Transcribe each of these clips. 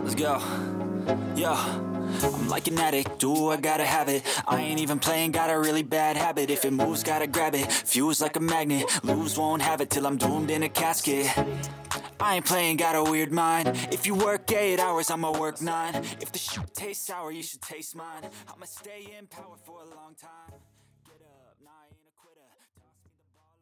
Let's go. Yo, I'm like an addict, do I gotta have it. I ain't even playing, got a really bad habit. If it moves, gotta grab it, fuse like a magnet. Lose, won't have it till I'm doomed in a casket. I ain't playing, got a weird mind. If you work 8 hours, I'ma work 9. If the shit tastes sour, you should taste mine. I'ma stay in power for a long time. Get up, nah, I ain't a quitter. Toss me the ball.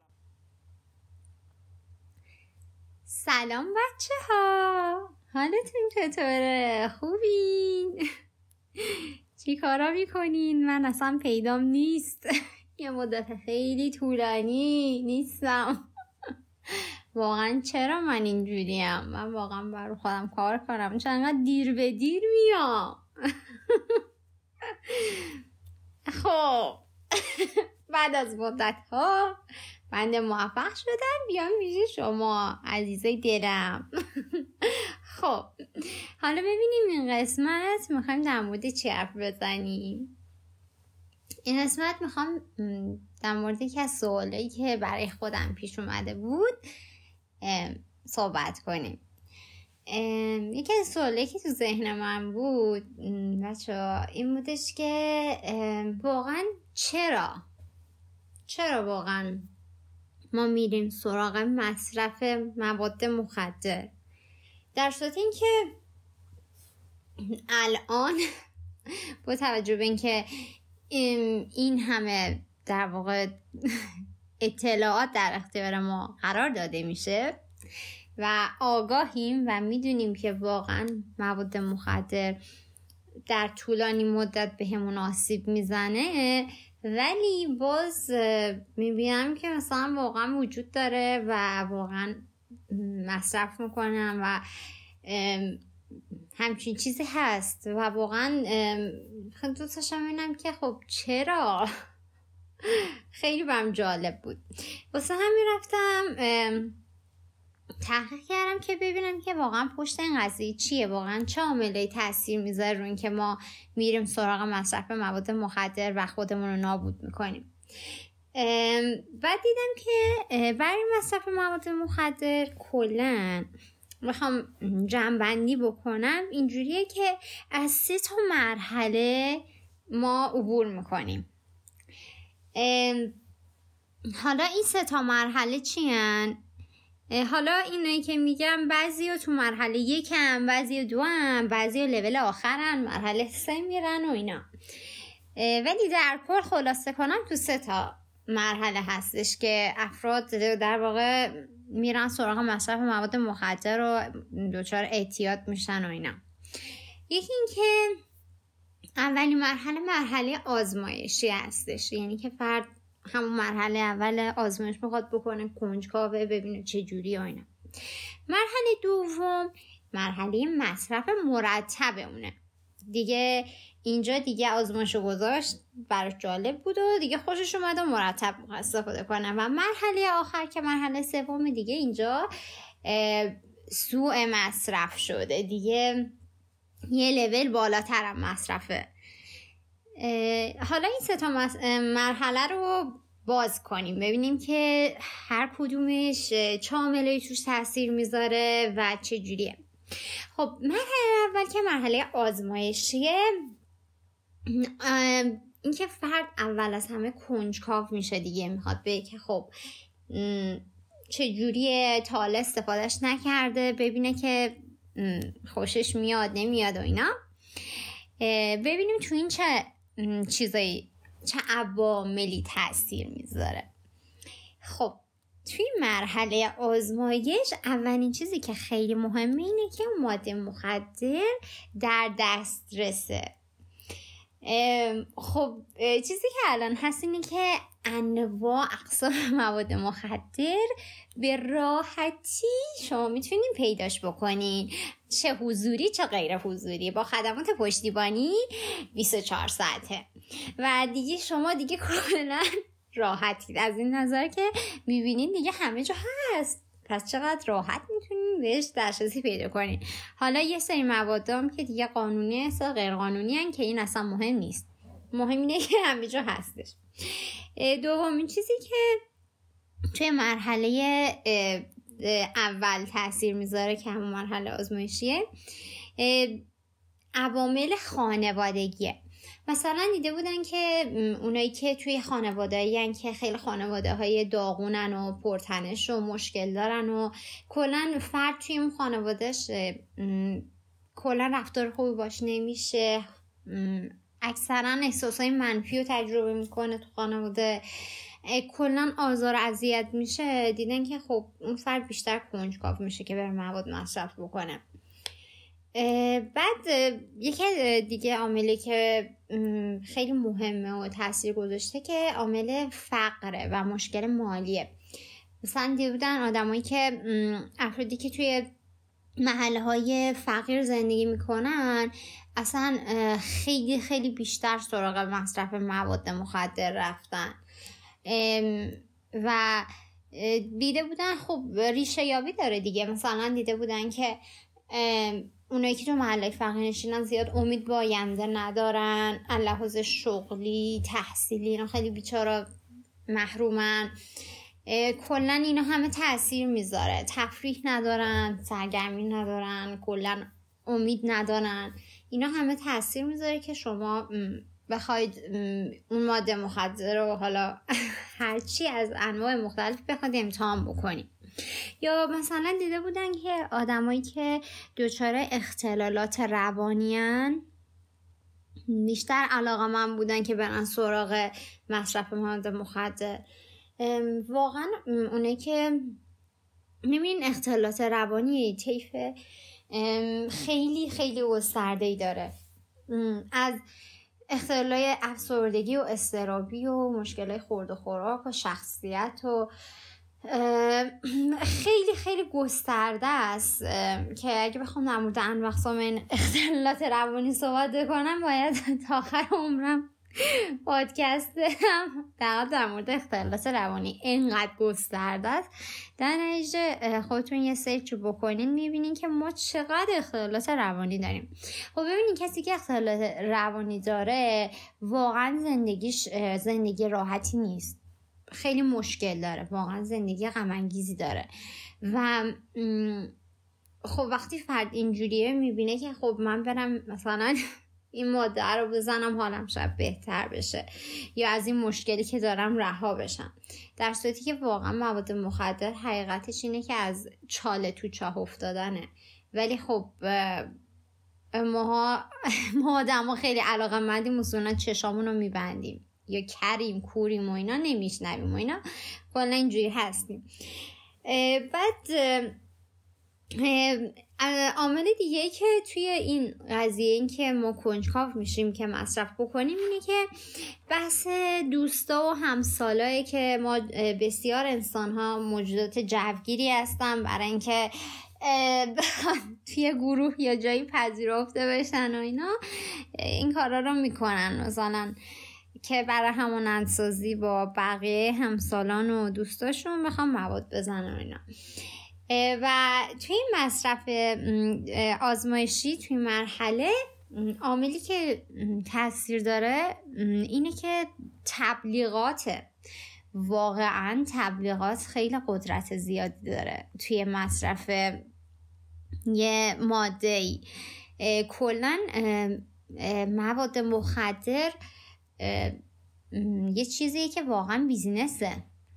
سلام بچه ها، حالتون چطوره؟ خوبین؟ چی کارا میکنین؟ من اصلا پیدام نیست. یه مدت خیلی طولانی نیستم. واقعا چرا من اینجوریم؟ من واقعا برای خودم کار کنم، چون انقدر دیر به دیر میام. خب بعد از مدت ها بنده موفق شدم بیام پیش شما عزیزای دلم. خب حالا ببینیم این قسمت میخوایم در مورد چی حرف بزنیم. این قسمت میخوام در مورد یکی از سوالایی که برای خودم پیش اومده بود صحبت کنیم. یکی از سوالایی که تو ذهن من بود بچه‌ها این بودش که واقعا چرا واقعا ما میریم سراغ مصرف مواد مخدر، در صورت این که الان با توجه به این که این همه در واقع اطلاعات در اختیار ما قرار داده میشه و آگاهیم و میدونیم که واقعا مواد مخدر در طولانی مدت به همون آسیب میزنه، ولی باز میبینم که مثلا واقعا وجود داره و واقعا مصرف میکنم و همچین چیزی هست و واقعا خیلی دوست داشتم ببینم که خب چرا. خیلی برام جالب بود، واسه همین رفتم تحقیق کردم که ببینم که واقعا پشت این قضیه چیه، واقعا چه عاملی تاثیر میذاره رو این که ما میریم سراغ مصرف مواد مخدر و خودمون رو نابود میکنیم. بعد دیدم که برای مصرف مواد مخدر کلاً میخوام جمع‌بندی بکنم اینجوریه که از 3 مرحله ما عبور میکنیم. حالا این 3 مرحله چی هن؟ حالا اینایی که میگم بعضی ها تو مرحله 1 هم، بعضی ها 2 هم، بعضی ها لول آخرن، مرحله 3 میرن و اینا. ولی در کل خلاصه کنم تو 3 مرحله هستش که افراد در واقع میرن سراغ مصرف مواد مخدر و دچار اعتیاد میشن و اینا. یکی این که اولین مرحله آزمایشی هستش، یعنی که فرد همون مرحله اول آزمایش میخواد بکنه، کنجکاوه ببینه چه جوری و اینا. مرحله دوم مرحله مصرف مرتب اونه، دیگه اینجا دیگه آزمایشو گذاشت براش جالب بود و دیگه خوشش اومد و مرتب استفاده کنه. و مرحله آخر که مرحله سوم دیگه اینجا سوء مصرف شده، دیگه یه لول بالاتر هم مصرفه. حالا این 3 مرحله رو باز کنیم ببینیم که هر کدومش چه عاملی توش تاثیر میذاره و چه جوریه. خب مرحله اول که مرحله آزمایشیه، این که فرد اول از همه کنجکاو میشه دیگه، میخواد بگه که خب چه جوریه، تا حالا استفادهش نکرده، ببینه که خوشش میاد نمیاد و اینا. ببینیم تو این چه چیزایی، چه عواملی تاثیر میذاره. خب توی مرحله آزمایش اولین چیزی که خیلی مهمه اینه که ماده مخدر در دسترسه. خب چیزی که الان هست اینه که انواع اقسام مواد مخدر به راحتی شما میتونین پیداش بکنین، چه حضوری چه غیر حضوری، با خدمات پشتیبانی 24 ساعته و دیگه شما دیگه کاملا راحتید از این نظر که میبینین دیگه همه جا هست، پس چقدر راحت میتونین بهش دسترسی پیدا کنین. حالا یه سری موادام که دیگه قانونی هست و غیر قانونی هن که این اصلا مهم نیست، مهم اینه که همه جا هستش. دومین چیزی که توی مرحله اول تاثیر میذاره که همون مرحله آزمایشیه، عوامل خانوادگیه. مثلا دیده بودن که اونایی که توی خانواده‌ای که خیلی خانواده‌های داغونن و پرتنش و مشکل دارن و کلا فرد توی اون خانوادهش کلا رفتار خوبی باش نمیشه، اکثرا احساسای منفی رو تجربه میکنه تو خانواده، کلا آزار و اذیت میشه، دیدن که خب اون فرد بیشتر کنجکاو میشه که بره مواد مصرف بکنه. بعد یکی دیگه عاملی که خیلی مهمه و تاثیر گذاشته که عامل فقره و مشکل مالیه. مثلا دیدن آدمایی که افرادی که توی محله‌های فقیر زندگی میکنن اصلا خیلی خیلی بیشتر سراغ مصرف مواد مخدر رفتن و دیده بودن خب ریشه یابی داره دیگه. مثلا دیده بودن که اونایی که تو محله فقیر نشینن زیاد امید به آینده ندارن، لحاظ شغلی، تحصیلی، اینا خیلی بیچاره محرومن. کلا اینا همه تأثیر میذاره، تفریح ندارن، سرگرمی ندارن، کلا امید ندارن. اینا همه تأثیر میذاره که شما بخواید اون ماده مخدر رو حالا هرچی از انواع مختلف بخواید امتحان بکنید. یا مثلا دیده بودن که آدمایی که دچار اختلالات روانیان بیشتر علاقه‌مند بودن که برن سراغ مصرف مواد مخدر. واقعا اونایی که میبینین اختلالات روانی طیف خیلی خیلی گسترده‌ای داره، از اختلالای افسردگی و اضطرابی و مشکلای خورد و خوراک و شخصیت و خیلی خیلی گسترده است که اگه بخوام در مورد انواع اقسام این اختلالات روانی صحبت بکنم باید تا آخر عمرم پادکست در مورد اختلالات روانی اینقدر گسترده است. در نتیجه خودتون یه سرچ بکنین میبینین که ما چقدر اختلالات روانی داریم. خب ببینین کسی که اختلالات روانی داره واقعا زندگی راحتی نیست، خیلی مشکل داره، واقعا زندگی غم انگیزی داره. و خب وقتی فرد اینجوریه میبینه که خب من برم مثلا این ماده رو بزنم حالم شاید بهتر بشه یا از این مشکلی که دارم رها بشم، در صورتی که واقعا مواد مخدر حقیقتش اینه که از چاله تو چاه افتادنه. ولی خب ما آدم ها خیلی علاقه‌مندیم، اصولا چشامون رو میبندیم یا کریم کوریم و اینا نمیشنویم و اینا، کلا اینجوری هستیم. بعد عامل دیگه که توی این قضیه این که ما کنجکاو میشیم که مصرف بکنیم اینه که بحث دوستا و همسالایی که ما بسیار انسان‌ها موجودات جوگیری هستن برای اینکه توی گروه یا جایی پذیرفته بشن و اینا این کارا رو میکنن، مثلا که برای همانندسازی با بقیه همسالان و دوستاشون بخوام مواد بزنن و اینا. و توی این مصرف آزمایشی توی مرحله عاملی که تاثیر داره اینه که تبلیغاته. واقعا تبلیغات خیلی قدرت زیادی داره توی مصرف یه ماده‌ای. کلاً مواد مخدر یه چیزیه که واقعا بیزینسه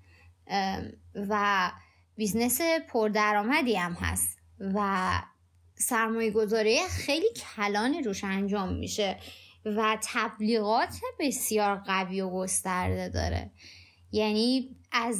و بیزنس پردرآمدی هم هست و سرمایه گذاری خیلی کلانی روش انجام میشه و تبلیغات بسیار قوی و گسترده داره. یعنی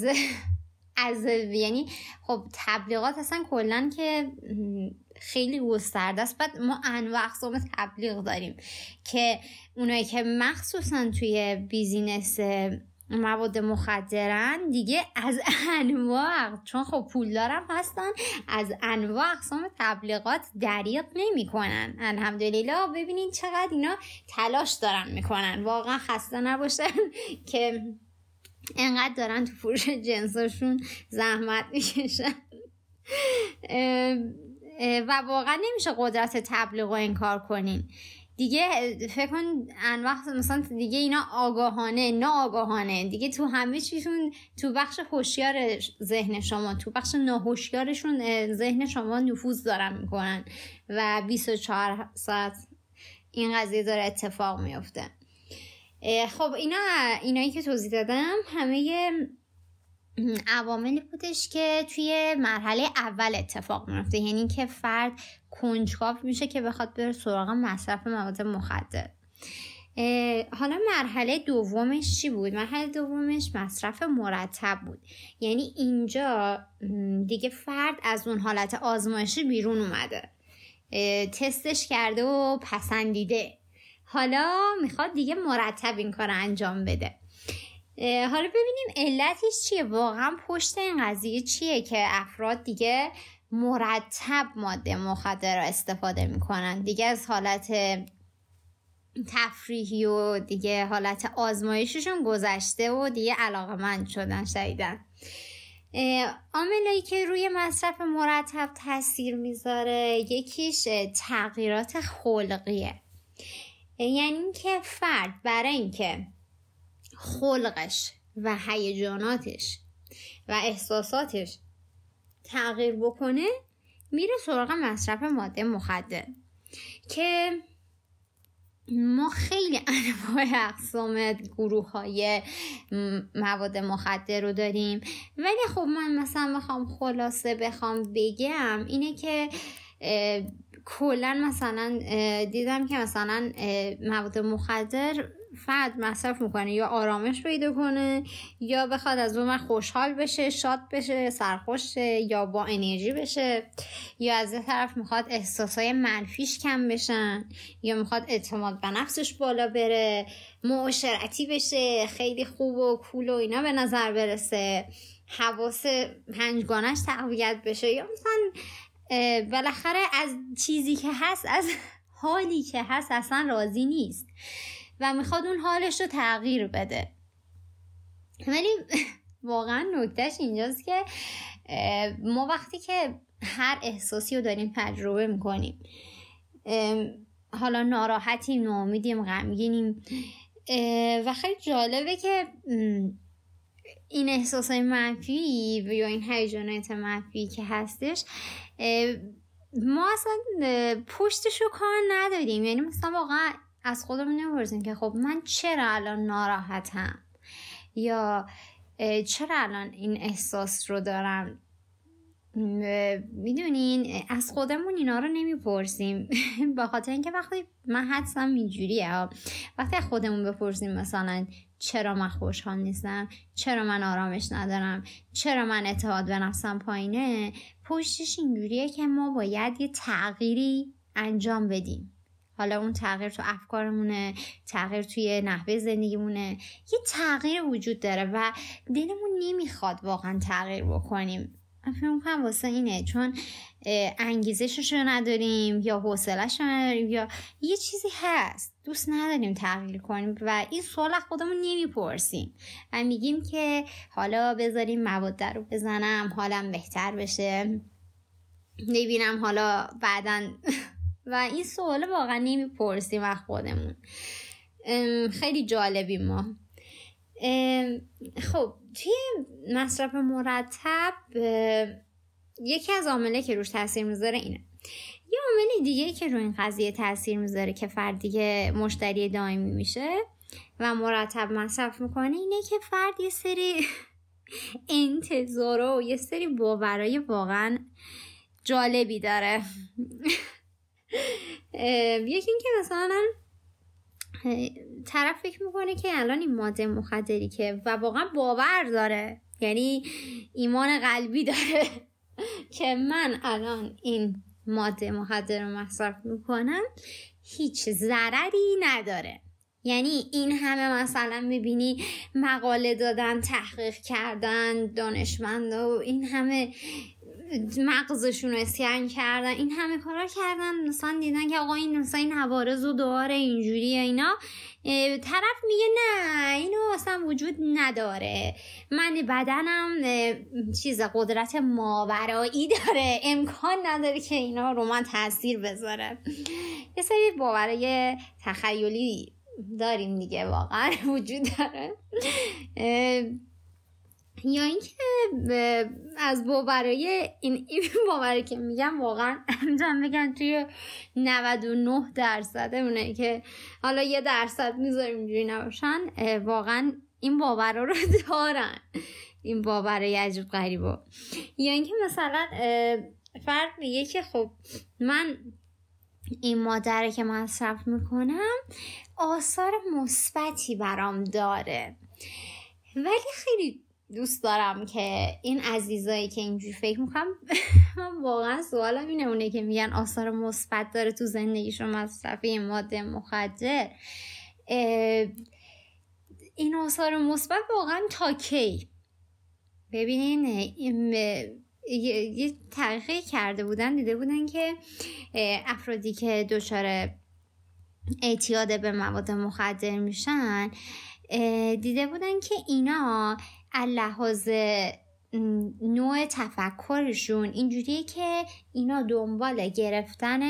یعنی خب تبلیغات اصلا کلن که خیلی گسترده است. بعد ما انواع اقسام تبلیغ داریم که اونایی که مخصوصا توی بیزینس مواد مخدرن دیگه از انواع، چون خب پول دارم هستن، از انواع اقسام تبلیغات دریغ نمی کنن. الحمدلله ببینین چقدر اینا تلاش دارن میکنن، واقعا خسته نباشن که انقدر دارن تو فروش جنساشون زحمت میکشن و واقعا نمیشه قدرت تبلیغ رو انکار کنین. دیگه فکر کن ان وقت مثلا دیگه اینا آگاهانه ناآگاهانه دیگه تو همه چیزون، تو بخش هوشیار ذهن شما، تو بخش ناهوشیارشون ذهن شما نفوذ دارن میکنن و 24 ساعت این قضیه داره اتفاق میفته. خب اینایی که توضیح دادم همه عواملی بودش که توی مرحله اول اتفاق میفته، یعنی که فرد کنجکاو میشه که بخواد بره سراغ مصرف مواد مخدر. حالا مرحله دومش چی بود؟ مرحله دومش مصرف مرتب بود. یعنی اینجا دیگه فرد از اون حالت آزمایشی بیرون اومده، تستش کرده و پسندیده، حالا میخواد دیگه مرتب این کار انجام بده. حالا ببینیم علتش چیه، واقعا پشت این قضیه چیه که افراد دیگه مرتب ماده مخدر رو استفاده میکنن، دیگه از حالت تفریحی و دیگه حالت آزمایششون گذشته و دیگه علاقه‌مند شدن شدیدن. عاملی که روی مصرف مرتب تاثیر میذاره یکیش تغییرات خلقیه، یعنی که فرد برای اینکه خلقش و هیجاناتش و احساساتش تغییر بکنه میره سراغ مصرف ماده مخدر، که ما خیلی انواع اقسام گروه‌های مواد مخدر رو داریم، ولی خب من مثلا بخوام خلاصه بگم اینه که کلا مثلا دیدم که مثلا مواد مخدر فرد مصرف میکنه یا آرامش پیدا کنه، یا بخواد از اون خوشحال بشه، شاد بشه، سرخوش شه، یا با انرژی بشه، یا از یه طرف میخواد احساسای منفیش کم بشن، یا میخواد اعتماد به نفسش بالا بره، معاشرتی بشه، خیلی خوب و کول و اینا به نظر برسه، حواس پنجگانش تقویت بشه، یا مثلا بالاخره از چیزی که هست، از حالی که هست اصلا راضی نیست و میخواد اون حالش رو تغییر بده. ولی واقعا نکتهش اینجاست که ما وقتی که هر احساسی رو داریم تجربه میکنیم، حالا ناراحتیم، ناامیدیم، غمگینیم، و خیلی جالبه که این احساسای منفی یا این هیجانات منفی که هستش ما اصلا پشتشو کار نداریم. یعنی مثلا واقعا از خودمون نمی‌پرسیم که خب من چرا الان ناراحتم، یا چرا الان این احساس رو دارم. میدونین از خودمون اینا رو نمیپرسیم به خاطر اینکه وقتی من حدسم اینجوریه، وقتی از خودمون بپرسیم مثلا چرا من خوشحال نیستم، چرا من آرامش ندارم، چرا من اعتماد به نفسم پایینه، پشتش اینجوریه که ما باید یه تغییری انجام بدیم. حالا اون تغییر تو افکارمونه، تغییر توی نحوه زندگیمونه، یه تغییر وجود داره و دلمون نمیخواد واقعا تغییر بکنیم. فکر کنم واسه اینه، چون انگیزشش رو نداریم یا حوصله‌اش رو نداریم یا یه چیزی هست دوست نداریم تغییر کنیم و این سوال از خودمون نمیپرسیم و میگیم که حالا بذاریم مواد رو بزنم حالم بهتر بشه، نبینم حالا بعداً و این سوال واقعا نمیپرسیم از خودمون. خیلی جالبیم ما. خب توی مصرف مرتب یکی از عواملی که روش تاثیر میذاره اینه. یه عامل دیگه که روی این قضیه تاثیر میذاره که فرد دیگه مشتری دائمی میشه و مرتب مصرف میکنه اینه که فرد یه سری انتظار و یه سری باورای واقعا جالبی داره. یکی این که مثلا طرف فکر میکنه که الان این ماده مخدری که و واقعا باور داره، یعنی ایمان قلبی داره که من الان این ماده مخدر رو مصرف میکنم هیچ ضرری نداره. یعنی این همه مثلا میبینی مقاله دادن، تحقیق کردن دانشمندا و این همه مغزشون رو اسکن کردن، این همه کارا کردن، مثلا دیدن که آقا این مثلا این عوارض رو داره اینجوریه اینا، طرف میگه نه اینو اصلا وجود نداره، من بدنم چیز قدرت ماورایی داره، امکان نداره که اینا رو من تاثیر بذاره. یه سری باورای تخیلی داریم دیگه، واقعا وجود داره. یا اینکه از باورای این باوری که میگم واقعا میتونم بگم توی 99% اونه که حالا 1% میذاریم اینجوری نباشن، واقعا این باورا رو دارن، این باورای عجیب غریبا. یا اینکه مثلا فرد میگه که خب من این ماده که مصرف میکنم آثار مثبتی برام داره، ولی خیلی دوست دارم که این عزیزایی که اینجوری فکر میکنم من واقعا سوالم اینه، اونه که میگن آثار مثبت داره تو زندگیشون مصرف این ماده مخدر، این آثار مثبت واقعا تا کی؟ ببینین یه تحقیق کرده بودن، دیده بودن که افرادی که دچار اعتیاد به مواد مخدر میشن، دیده بودن که اینا لحاظ نوع تفکرشون اینجوریه که اینا دنبال گرفتن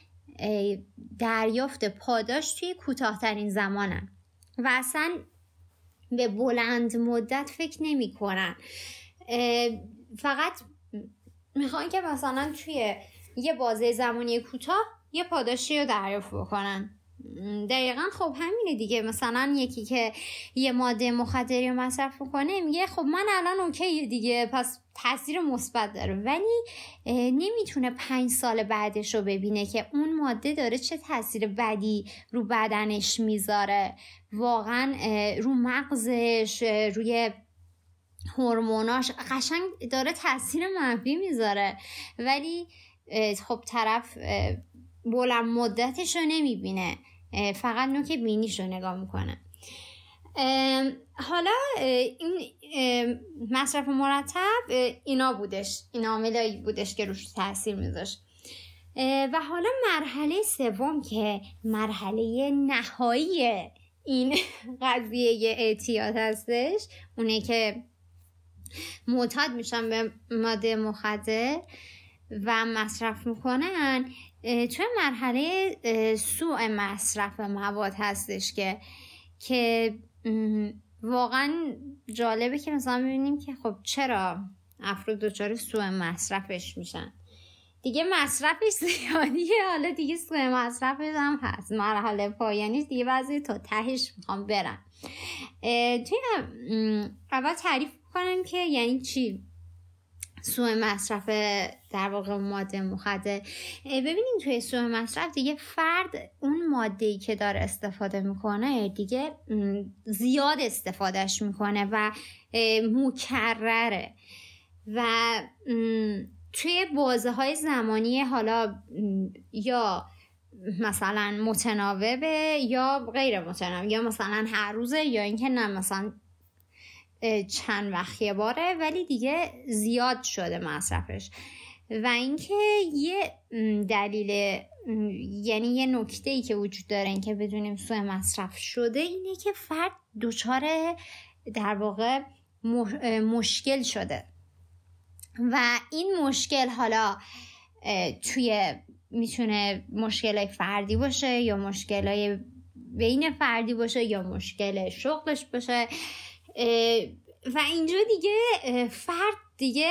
دریافت پاداش توی کوتاه‌ترین زمانن و اصلا به بلند مدت فکر نمی کنن، فقط میخوان که مثلا توی یه بازه زمانی کوتاه یه پاداشی رو دریافت بکنن. دقیقا خب همینه دیگه، مثلا یکی که یه ماده مخدری رو مصرف میکنه میگه خب من الان اوکیه دیگه، پس تاثیر مثبت داره، ولی نمیتونه 5 سال بعدش رو ببینه که اون ماده داره چه تاثیر بدی رو بدنش میذاره، واقعا رو مغزش، روی هورموناش قشنگ داره تاثیر منفی میذاره، ولی خب طرف بلند مدتش رو نمیبینه، فقط نوک بینیش رو نگاه میکنه. حالا این مصرف مرتب اینا بودش، این عاملایی بودش که روش تاثیر میذاشت. و حالا مرحله سوم که مرحله نهایی این قضیه اعتیاد هستش، اونه که معتاد میشن به ماده مخدر و مصرف میکنن، توی مرحله سوء مصرف مواد هستش که واقعا جالبه که مثلا ببینیم که خب چرا افراد دچار سوء مصرفش میشن. دیگه مصرفش زیادیه، حالا دیگه سوء مصرفش هم هست، مرحله پایانی دیگه بعضی تا تهش میخوام برن. توی اول تعریف کنم که یعنی چی سوء مصرف در واقع ماده مخدر. ببینیم توی سوء مصرف دیگه فرد اون ماده‌ای که داره استفاده میکنه دیگه زیاد استفادهش میکنه و مکرره و توی بازه‌های زمانی حالا یا مثلا متناوبه یا غیر متناوب، یا مثلا هر روزه، یا اینکه نه مثلا چند وقت یه باره ولی دیگه زیاد شده مصرفش. و اینکه یه دلیل، یعنی یه نکته‌ای که وجود داره این که بدونیم سوء مصرف شده اینه که فرد دچار در واقع مشکل شده و این مشکل حالا میتونه مشکلای فردی باشه یا مشکلای بین فردی باشه یا مشکل شغلش باشه و اینجا دیگه فرد دیگه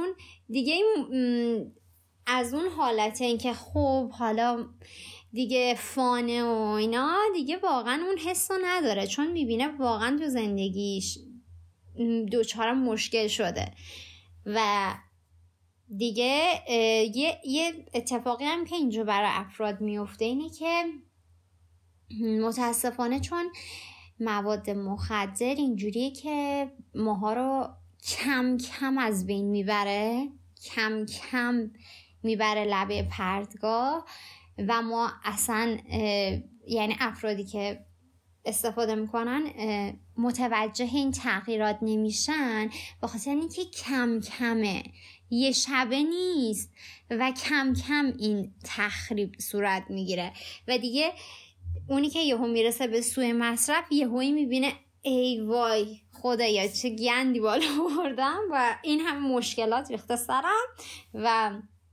از اون حالته این که خب حالا دیگه فانه و اینا دیگه واقعا اون حسو نداره، چون میبینه واقعا تو زندگیش دوچار مشکل شده. و دیگه یه اتفاقی هم که اینجا برای افراد میفته اینه که متاسفانه چون مواد مخدر اینجوریه که ماها رو کم کم از بین میبره، کم کم میبره لبه پرتگاه و ما اصلا یعنی افرادی که استفاده میکنن متوجه این تغییرات نمیشن، بخاطر اینکه کم کمه، یه شبه نیست و کم کم این تخریب صورت میگیره و دیگه اونی که یهو میرسه به سوء مصرف یهویی میبینه ای وای خدایا چه گندی بالا بردم و این هم مشکلات ریخته سرم. و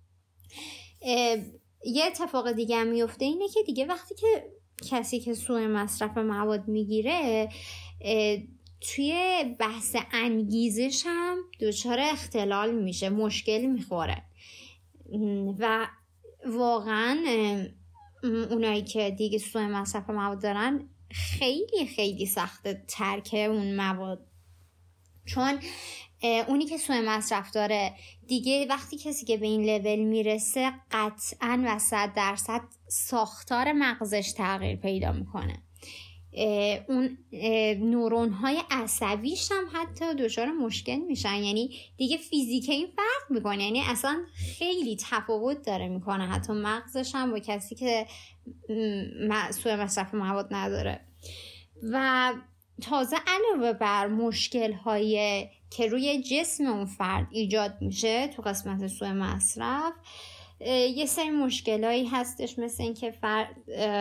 یه اتفاق دیگه هم میفته اینه که دیگه وقتی که کسی که سوء مصرف مواد میگیره توی بحث انگیزش هم دچار اختلال میشه، مشکل میخوره و واقعا اونایی که دیگه سوء مصرف مواد دارن خیلی خیلی سخته ترک اون مواد، چون اونی که سوء مصرف داره دیگه وقتی کسی که به این لول میرسه قطعاً و 100% ساختار مغزش تغییر پیدا میکنه، اون نورون های عصبیش هم حتی دچار مشکل میشن، یعنی دیگه فیزیک این فرق میکنه، یعنی اصلا خیلی تفاوت داره میکنه حتی مغزش هم با کسی که سوء مصرف مواد نداره. و تازه علاوه بر مشکل های که روی جسم اون فرد ایجاد میشه تو قسمت سوء مصرف، یه سری مشکلایی هستش مثل این که فرد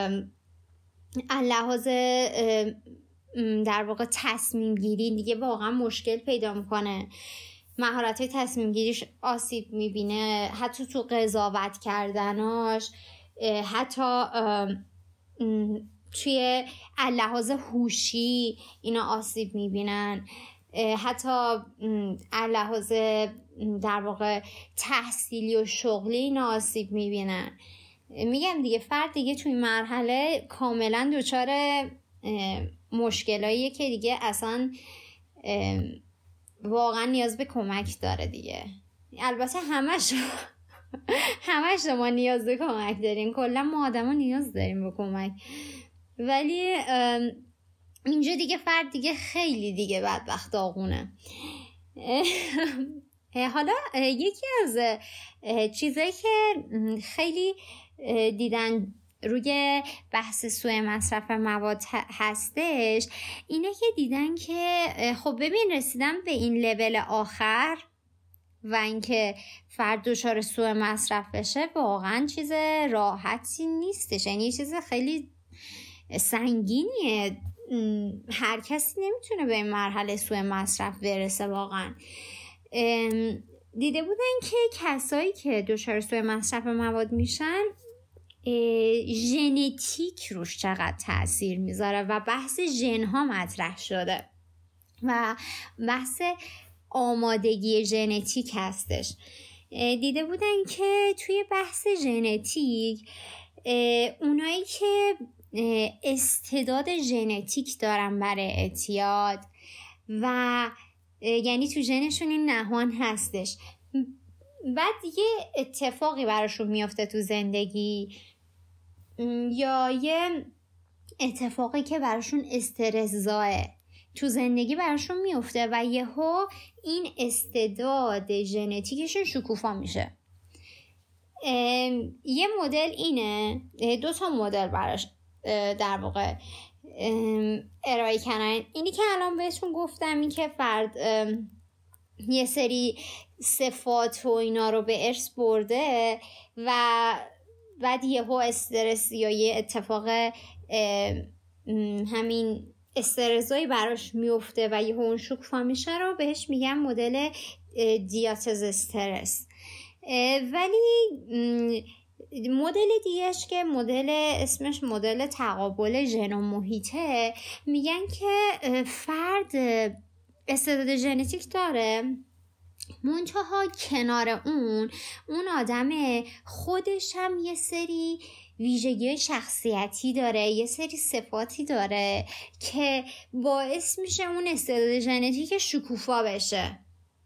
لحاظ در واقع تصمیم گیری دیگه واقعا مشکل پیدا میکنه، مهارت تصمیم گیریش آسیب میبینه، حتی تو قضاوت کردناش، حتی توی لحاظ هوشی اینا آسیب میبینن، حتی لحاظ در واقع تحصیلی و شغلی اینا آسیب میبینن. میگم دیگه فرد دیگه توی مرحله کاملا دچار مشکلاییه که دیگه اصلا واقعا نیاز به کمک داره دیگه. البته همش ما نیاز به کمک داریم، کلا ما آدم ها نیاز داریم به کمک، ولی اینجا دیگه فرد دیگه خیلی دیگه بدبخت داغونه. حالا یکی از چیزایی که خیلی دیدن روی بحث سوء مصرف مواد هستش اینه که دیدن که خب ببین رسیدن به این لول آخر و اینکه فرد دچار سوء مصرف بشه واقعا چیز راحتی نیستش، یعنی چیز خیلی سنگینیه، هر کسی نمیتونه به این مرحله سوء مصرف برسه. واقعا دیده بودن که کسایی که دچار سوء مصرف مواد میشن ژنتیک روش چقدر تأثیر میذاره و بحث ژن ها مطرح شده و بحث آمادگی ژنتیک هستش. دیده بودن که توی بحث ژنتیک اونایی که استعداد ژنتیک دارن برای اعتیاد و یعنی تو ژنشون این نهان هستش، بعد یه اتفاقی براشون میفته تو زندگی یا یه اتفاقی که براشون استرس‌زاه تو زندگی براشون میفته و یهو این استعداد ژنتیکشون شکوفا میشه. یه مدل اینه، 2 مدل براش در واقع ارائه کردن. اینی که الان بهتون گفتم، این که فرد یه سری صفات و اینا رو به ارث برده و بعد یهو استرس یا یه اتفاق همین استرسایی براش میفته و یهو اون شکوفا میشه رو بهش میگن مدل دیاتز استرس. ولی مدل دیگهش که مدل اسمش مدل تقابل ژن و محیطه، میگن که فرد استعداد ژنتیک داره، منتها کنار اون آدم خودش هم یه سری ویژگی شخصیتی داره، یه سری صفاتی داره که باعث میشه اون استعداد ژنتیک شکوفا بشه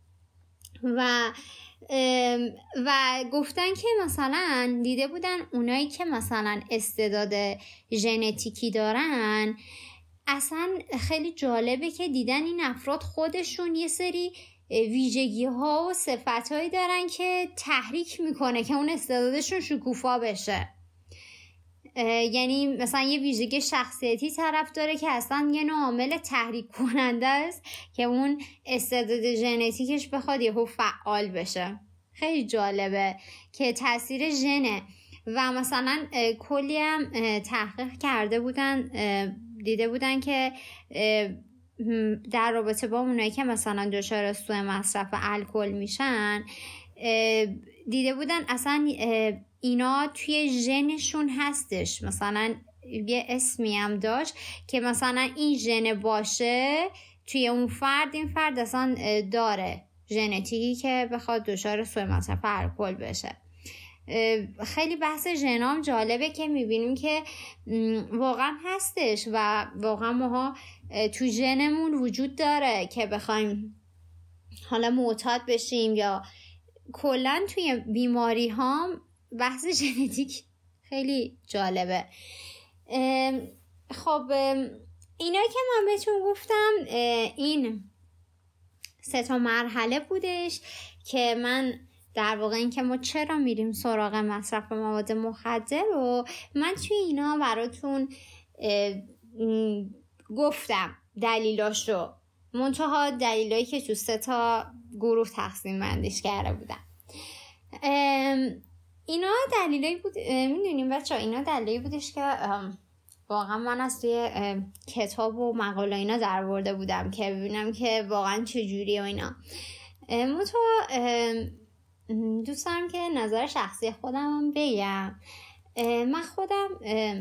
و گفتن که مثلا دیده بودن اونایی که مثلا استعداد ژنتیکی دارن، اصلا خیلی جالبه که دیدن این افراد خودشون یه سری ویژگی ها و صفت هایی دارن که تحریک میکنه که اون استعدادشون شکوفا بشه. یعنی مثلا یه ویژگی شخصیتی طرف داره که اصلا یه عامل تحریک کننده است که اون استعداد ژنتیکش بخواد یهو فعال بشه. خیلی جالبه که تاثیر ژنه. و مثلا کلی هم تحقیق کرده بودن، دیده بودن که در رابطه با اونایی که مثلا دچار سوء مصرف الکل میشن، دیده بودن اصلا اینا توی ژنشون هستش. مثلا یه اسمی هم داشت که مثلا این ژن باشه توی اون فرد، این فرد اصلا داره ژنتیکی که بخواد دچار سوء مصرف الکل بشه. خیلی بحث ژنام جالبه که میبینیم که واقعا هستش و واقعا ماها تو ژنمون وجود داره که بخوایم حالا معتاد بشیم یا کلا توی بیماری ها. بحث ژنتیک خیلی جالبه. خب اینا که من بهتون گفتم این 3 مرحله بودش که من در واقع این که ما چرا میریم سراغ مصرف مواد مخدر رو من توی اینا براتون گفتم دلیلاشو، منتها دلیلایی که تو 3 گروه تقسیم بندیش کرده بودم. اینا دلیلایی بود، میدونیم بچه‌ها، اینا دلیلی بودش که واقعا من از توی کتاب و مقاله اینا در برده بودم که ببینم که واقعا چجوری و اینا. دوست دارم که نظر شخصی خودم بگم. من خودم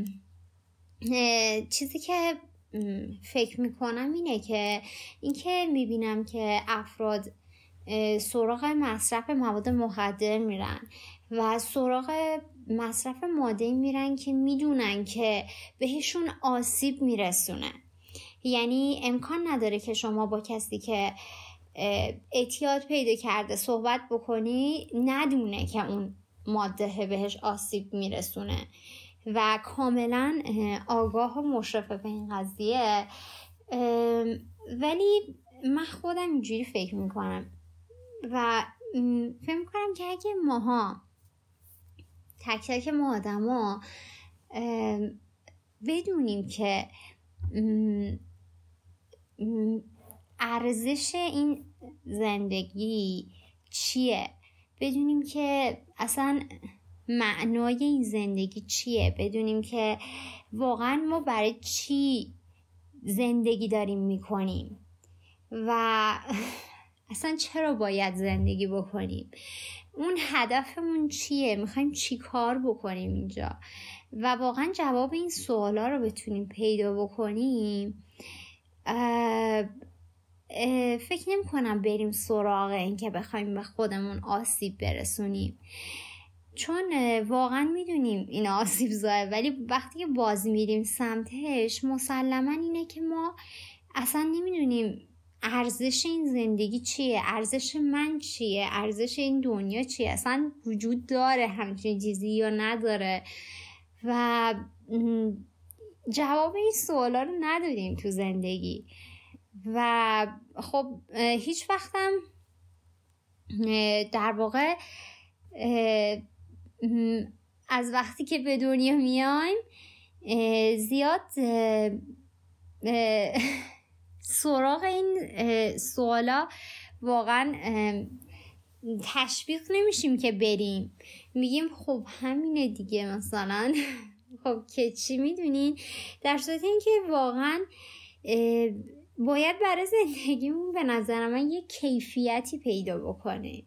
چیزی که فکر میکنم اینه که اینکه میبینم که افراد سراغ مصرف مواد مخدر میرن و سراغ مصرف ماده میرن که میدونن که بهشون آسیب میرسونه. یعنی امکان نداره که شما با کسی که اعتیاد پیدا کرده صحبت بکنی ندونه که اون ماده بهش آسیب میرسونه و کاملا آگاه و مشرف به این قضیه. ولی من خودم اینجوری فکر میکنم و فکر میکنم که اگه ماها تک تک ما آدما بدونیم که ارزش این زندگی چیه، بدونیم که اصلا معنای این زندگی چیه، بدونیم که واقعا ما برای چی زندگی داریم میکنیم و اصلا چرا باید زندگی بکنیم، اون هدفمون چیه، میخوایم چی کار بکنیم اینجا و واقعا جواب این سوالا رو بتونیم پیدا بکنیم، فکر نمی کنم بریم سراغ این که بخوایم به خودمون آسیب برسونیم، چون واقعا میدونیم این آسیب زایه. ولی وقتی که باز میریم سمتش مسلما اینه که ما اصلا نمیدونیم ارزش این زندگی چیه، ارزش من چیه، ارزش این دنیا چیه، اصلا وجود داره همچین چیزی یا نداره و جواب این سوالا رو نداریم تو زندگی. و خب هیچ وقتم در واقع از وقتی که به دنیا میایم زیاد سراغ این سوالا واقعا تشویق نمیشیم که بریم، میگیم خب همینه دیگه مثلا خب که چی میدونین، در صورت این که واقعا باید برای زندگیمون به نظر من یه کیفیتی پیدا بکنه،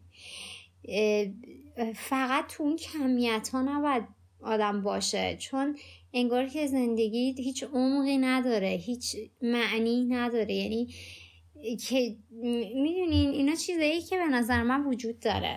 فقط تو اون کمیت ها نباید آدم باشه، چون انگار که زندگی هیچ عمقی نداره، هیچ معنی نداره. یعنی که میدونین اینا چیزایی که به نظر من وجود داره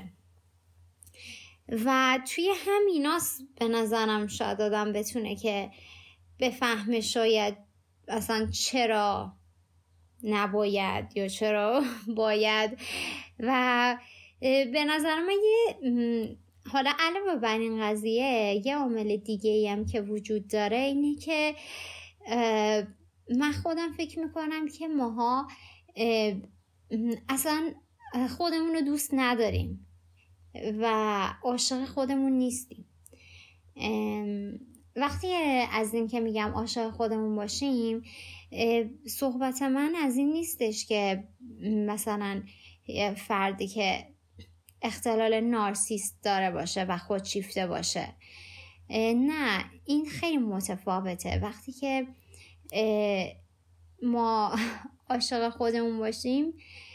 و توی همیناست به نظرم شاید آدم بتونه که بفهمه شاید اصلا چرا نباید یا چرا باید. و به نظر من حالا علاوه بر این قضیه یه عامل دیگه هم که وجود داره اینه که من خودم فکر میکنم که ماها اصلا خودمون رو دوست نداریم و عاشق خودمون نیستیم وقتی از این که میگم عاشق خودمون باشیم، صحبت من از این نیستش که مثلا فردی که اختلال نارسیست داره باشه و خودشیفته باشه. نه، این خیلی متفاوته. وقتی که ما عاشق خودمون باشیم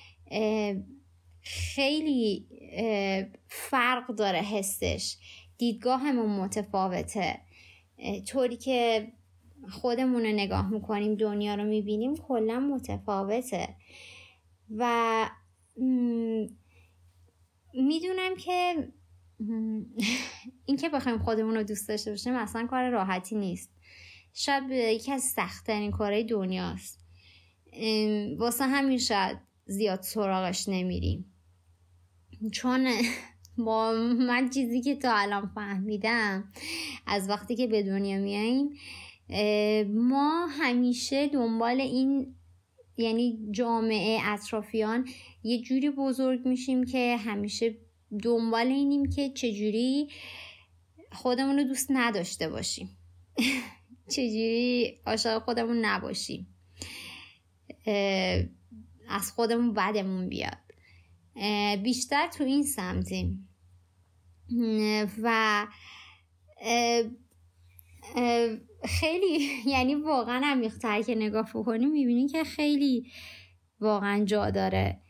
خیلی فرق داره حسش، دیدگاهمون متفاوته، طوری که خودمون رو نگاه میکنیم، دنیا رو میبینیم کلا متفاوته. و میدونم که این که بخوایم خودمون رو دوست داشته باشیم اصلا کار راحتی نیست، شاید یکی از سخت‌ترین کارهای دنیاست. واسه همین شاید زیاد سراغش نمیریم، چون با من چیزی که تا الان فهمیدم از وقتی که به دنیا میاییم، ما همیشه دنبال این، یعنی جامعه اطرافیان یه جوری بزرگ میشیم که همیشه دنبال اینیم که چجوری خودمون رو دوست نداشته باشیم چجوری عاشق خودمون نباشیم، از خودمون بدمون بیاد. بیشتر تو این سمتیم و خیلی یعنی واقعا عمیق‌تر که نگاه بکنیم میبینیم که خیلی واقعا جا داره.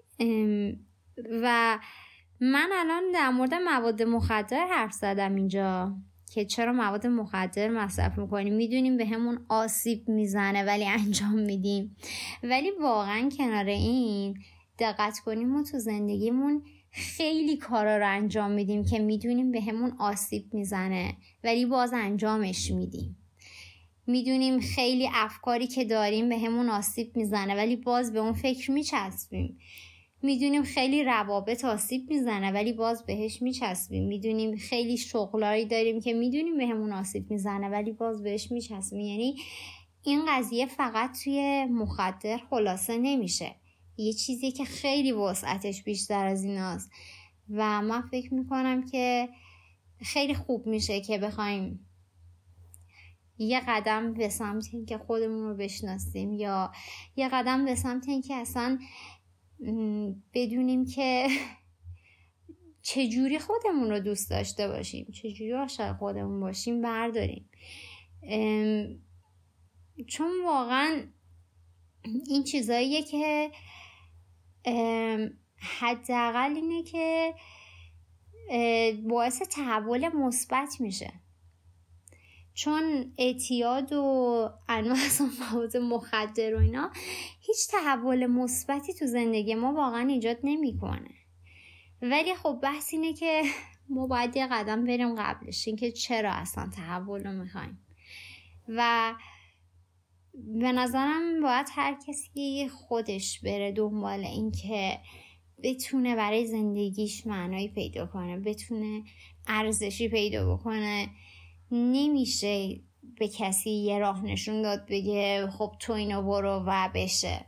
و من الان در مورد مواد مخدر حرف زدم اینجا که چرا مواد مخدر مصرف میکنیم، میدونیم به همون آسیب میزنه ولی انجام میدیم. ولی واقعا کنار این دقت کنیم ما تو زندگیمون خیلی کارا رو انجام میدیم که میدونیم به همون آسیب میزنه ولی باز انجامش میدیم. میدونیم خیلی افکاری که داریم به همون آسیب میزنه ولی باز به اون فکر میچسبیم. میدونیم خیلی روابط آسیب میزنه ولی باز بهش میچسبیم. میدونیم خیلی شغلایی داریم که میدونیم به همون آسیب میزنه ولی باز بهش میچسبیم. یعنی این قضیه فقط توی مخدر خلاصه نمیشه، یه چیزی که خیلی وسعتش بیشتر از ایناست. و من فکر میکنم که خیلی خوب میشه که بخوایم یه قدم به سمت این که خودمون رو بشناسیم یا یه قدم به سمت این که اصلا بدونیم که چجوری خودمون رو دوست داشته باشیم، چجوری عاشق خودمون باشیم برداریم. چون واقعا این چیزاییه که حداقل اینه که باعث تحول مثبت میشه. چون اعتیاد و انواع مواد مخدر و اینا هیچ تحول مثبتی تو زندگی ما واقعا ایجاد نمیکنه. ولی خب بحث اینه که ما باید یه قدم بریم قبلش، این که چرا اصلا تحول رو میخوایم. و به نظرم باید هر کسی خودش بره دنبال این که بتونه برای زندگیش معنایی پیدا کنه، بتونه ارزشی پیدا بکنه. نمیشه به کسی یه راه نشون داد بگه خب تو اینو برو و بشه.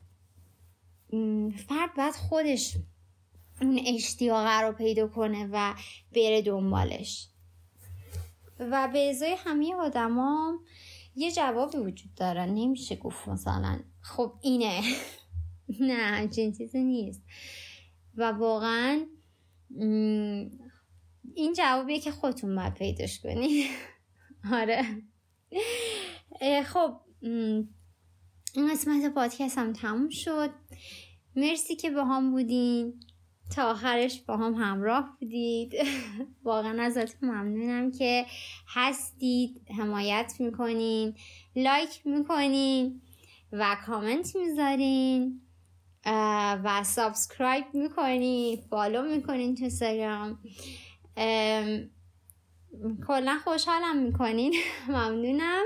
فرد باید خودش اون اشتیاق رو پیدا کنه و بره دنبالش. و به ازای همه آدما یه جوابی وجود داره، نمیشه گفت مثلا خب اینه نه، همچین چیزی نیست. و واقعا این جوابیه که خودتون باید پیداش کنید. آره. خب این قسمت پادکست هم تموم شد. مرسی که با هم بودین، تا آخرش با هم همراه بودید. واقعا ازتون ممنونم که هستید، حمایت میکنین، لایک میکنین و کامنت میذارین و سابسکرایب میکنین، فالو میکنین تو اینستاگرام. کلا خوشحالم میکنین. ممنونم.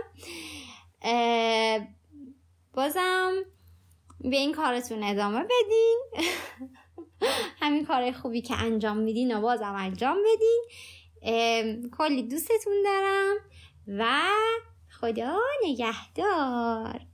بازم به این کارتون ادامه بدین. همین کارهای خوبی که انجام میدین و بازم انجام بدین. کلی دوستتون دارم و خدا نگهدار.